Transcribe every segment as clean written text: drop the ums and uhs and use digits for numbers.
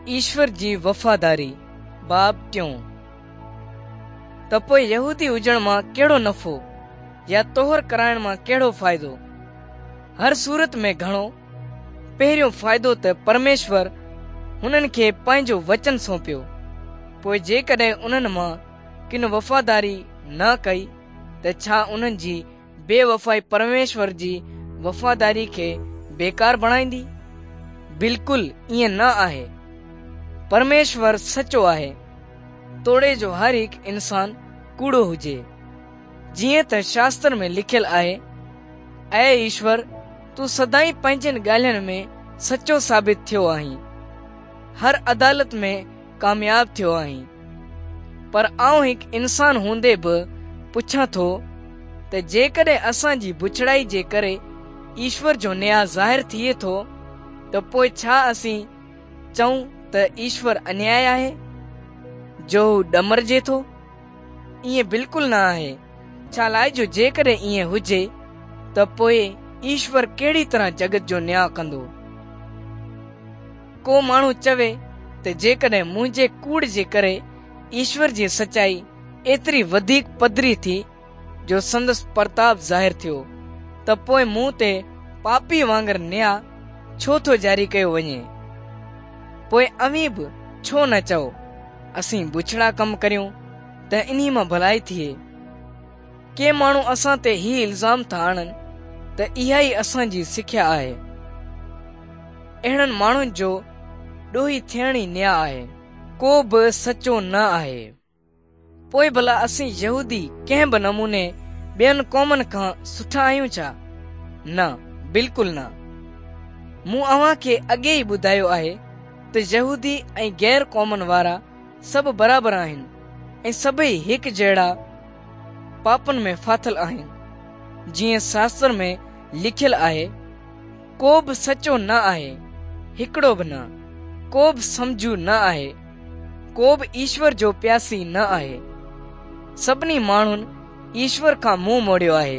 ईश्वर जी वफ़ादारी बाब 2। त पोइ यहूदी हुजण मां कहिड़ो नफ़ो या तोहर कराइण मां कहिड़ो फ़ाइदो? हर सूरत में घणो। पहिरियों फ़ाइदो त परमेश्वर हुननि खे पंहिंजो वचन सौंपियो। पोइ जेकॾहिं उन्हनि मां किन वफ़ादारी न कई त छा उन्हनि जी बेवफ़ाई परमेश्वर जी वफ़ादारी खे बेकार बणाईंदी? बिल्कुलु ईअं न आहे। परमेश्वर सचो आहे, तोड़े जो हर हिकु इंसान कूड़ो हुजे। जीअं त शास्त्र में लिखियलु आहे, ऐ ईश्वर, तूं सदाई पंहिंजनि ॻाल्हियुनि में सचो साबित थियो आहीं, हर अदालत में कामयाब थियो आहीं। पर आउं हिकु इंसान हूंदे बि पुछां थो त जेकॾहिं असांजी बुछड़ाई जे करे ईश्वर जो न्याय ज़ाहिर थिए थो त पोइ छा असीं चऊं त ईश्वर अन्याय आहे, जो हू ॾमरजे थो? ईअं बिल्कुलु न आहे। छा लाइ जो जेकॾहिं ईअं हुजे त पोइ ईश्वर कहिड़ी तरह जगत जो न्याय कंदो? को माण्हू चवे त जेकॾहिं मुंहिंजे कूड़ जे करे ईश्वर जी सचाई एतिरी वधीक पधरी थी जो संदसि प्रताप ज़ाहिर थियो, त पोइ मूं ते पापी वांगुरु न्याय छो थो जारी कयो वञे? पोइ अव्हीं बि छो न चओ असीं बुछड़ा कम करियूं त इन्ही मां भलाई थिए। के माण्हू असां ते ही इल्ज़ाम था आणनि त इहा ई असांजी सिख्या आहे। अहिड़नि माण्हुनि जो ॾोही थियण ई न्याय आहे, को बि सचो न आहे। पोइ भला असीं यहूदी कंहिं बि नमूने ॿियनि क़ौमनि खां सुठा आहियूं छा? न, बिल्कुलु न। मूं अव्हां खे अॻे ई ॿुधायो आहे त यहूदी ऐं गैर क़ौमनि वारा सभु बराबरि आहिनि ऐं सभई हिकु जहिड़ा पापनि में फाथल आहिनि। जीअं शास्त्र में लिखियलु आहे, को बि सचो न आहे, हिकिड़ो बि न। को बि सम्झू न आहे, को बि ईश्वर जो प्यासी न आहे। सभिनी माण्हुनि ईश्वर खां मुंहुं मोड़ियो आहे,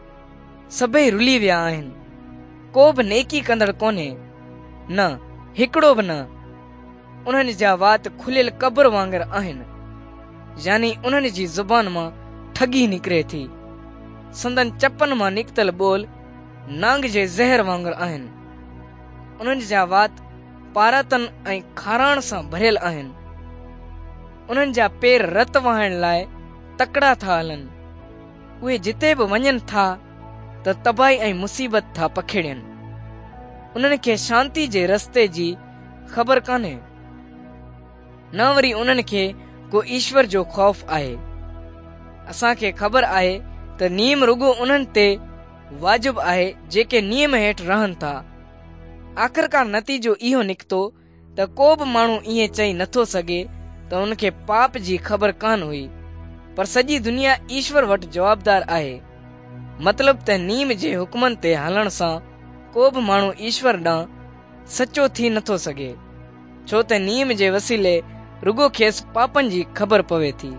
सभई रुली विया आहिनि। को बि नेकी कंदड़ कोन्हे, न हिकिड़ो बि न। उन्हनि जा वात खुलियल कब्र वांगुरु आहिनि, यानी उन्हनि जी ज़ुबान मां ठगी निकिरे थी। संदन चपनि मां निकितल ॿोल नांग जे ज़हर वांगुरु आहिनि। उन्हनि जा वात पारातन ऐं खाराण सां भरियल आहिनि। उन्हनि जा पेर रत वहाइण लाइ तकड़ा था हलनि। उहे जिते बि वञनि था त तबाही ऐं मुसीबत था पखेड़नि। उन्हनि खे शांती जे रस्ते जी ख़बर कान्हे, न वरी उन्हनि खे को ईश्वर जो ख़ौफ़ आहे। असांखे ख़बर आहे त नियम रुगो उन्हनि ते वाजिब आहे जेके नियम हेठि रहनि था। आख़िरकार नतीजो इहो निकितो त को बि माण्हू ईअं चई नथो सघे त उनखे पाप जी ख़बर कान हुई, पर सॼी दुनिया ईश्वर वटि जवाबदार आहे। मतिलब त नियम जे हुकमनि ते हलण सां को बि माण्हू ईश्वर ॾांहुं सचो थी नथो सघे, छो त नियम जे वसीले रुगो खेसि पापनि जी ख़बर पवे थी।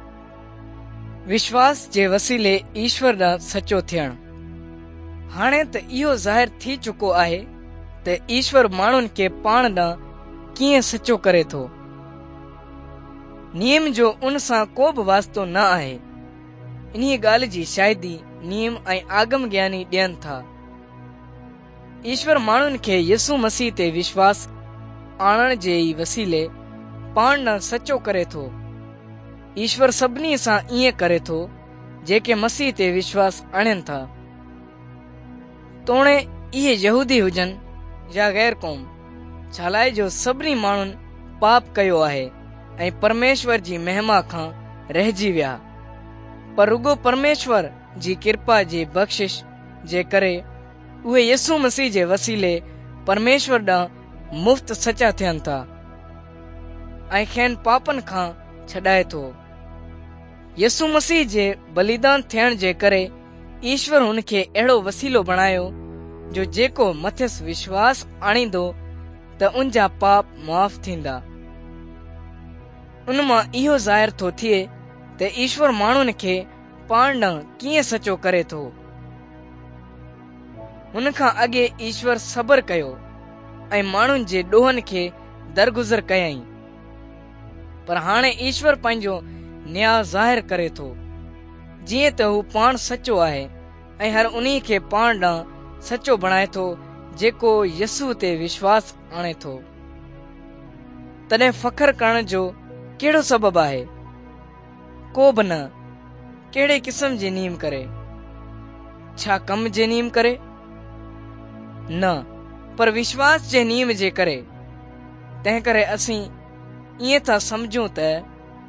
विश्वास जे वसीले ईश्वर ॾांहुं सचो थियण। हाणे त इहो ज़ाहिर थी चुको आहे त ईश्वर माण्हुनि खे पाण ॾांहुं कीअं सचो करे थो। नियम जो उन सां को बि वास्तो न आहे। इन्ही ॻाल्हि जी शाहिदी नियम ऐं आगम ज्ञानी ॾियनि था। ईश्वर माण्हुनि खे यसू मसीह ते विश्वास आणण जे ई वसीले पाण ॾांहुं सचो करे थो। ईश्वर सभिनी सां ईअं करे थो जेके मसीह ते विश्वास आणनि था, तोणे इहे यहूदी हुजनि या गैर क़ौम। छालाए जो सभिनी माण्हुनि पाप कयो आहे ऐं परमेश्वर जी महिमा खां रहिजी विया। पर रुगो परमेश्वर जी किरपा जी बख़्शिश जे करे उहे यसू मसीह जे वसीले परमेश्वर ॾांहुं मुफ़्त सचा थियनि था ऐं खेनि पापनि खां छॾाए थो। यसू मसीह जे बलिदान थियण जे करे ईश्वर हुन खे अहिड़ो वसीलो बणायो जो जेको मथियसि विश्वास आणींदो त उन जा पाप माफ़ थींदा। उन मां इहो ज़ाहिर थो थिए त ईश्वर माण्हुनि खे पाण ॾांहुं कीअं सचो करे थो। हुन खां अॻे ईश्वर सबर कयो ऐं माण्हुनि जे ॾोहनि खे दरगुज़र कयईं। पर हाणे ईश्वर पंहिंजो न्याय ज़ाहिर करे थो, जीअं त हू पाण सचो आहे ऐं हर उन्ही खे पाण ॾांहुं सचो बणाए थो जेको यसू ते विश्वास आणे थो। तॾहिं फ़ख्र करण जो कहिड़ो सबबु आहे? को बि न। कहिड़े क़िस्म जे नीम करे? छा कम जे नीम करे? न, पर विश्वास जे नीम जे करे। तंहिं करे असीं ईअं था सम्झूं त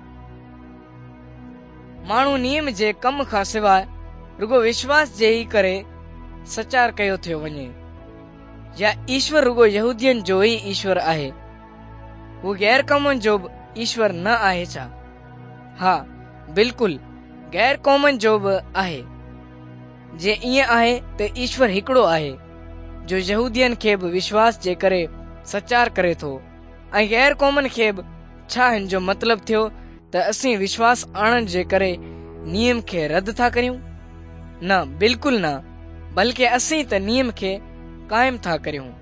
माण्हू नीम जे कम खां सवाइ रुगो विश्वास जे ई करे सचार कयो थियो वञे, या ईश्वर रुगो यहूदियन जो ई ईश्वर आहे, हू गैर क़ौमनि जो बि ईश्वर न आहे छा? हा, बिल्कुलु गैर क़ौमनि जो बि आहे। जे ईअं आहे त ईश्वर हिकिड़ो आहे जो यहूदियन खे बि विश्वास जे करे सचार करे थो, ऐं गैर क़ौमनि खे बि। छा हिन जो मतिलबु थियो त असीं विश्वास आणण जे करे नियम खे रद्द था करियूं? न, बिल्कुलु न, बल्कि असीं त नियम खे क़ाइमु था करियूं।